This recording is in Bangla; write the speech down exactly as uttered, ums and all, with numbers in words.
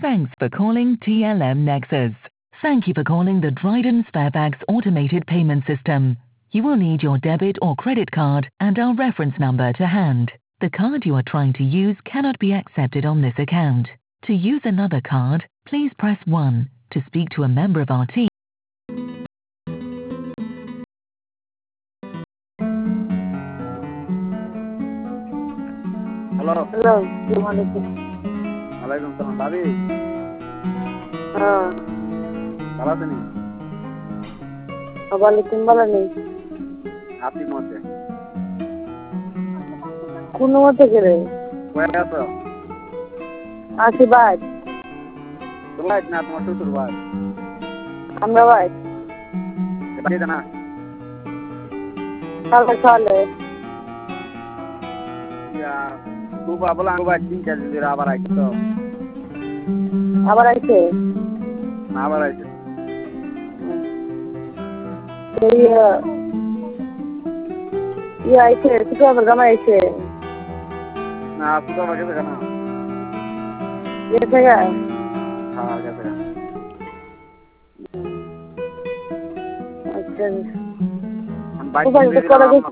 Thanks for calling T L M Nexus. Thank you for calling the Dryden Sparebags automated payment system. You will need your debit or credit card and our reference number to hand. The card you are trying to use cannot be accepted on this account. To use another card, please press one. To speak to a member of our team. Hello. Hello. Assalamualaikum. Waalaikumsalam. Tadi. Ah. Salah sini. Waalaikum bala নেই। Happy মতে। কোন মতে গেলে? কই আছো? আছি ভাই। তোমার না তোমার শ্বশুর ভাই। আমরা ভাই। বাড়ি জানা? কালকে চলে। ইয়া তুবা বলা আঙ্গুবা তিন চার দিন আবার আইতো। আবার আইছে? না আবার আইছে। এই ইয়া আইছে, তুবা জামা আইছে। না তুবা বাকি দেখা না। ये जगह हाँ जगह अच्छा हम बाइक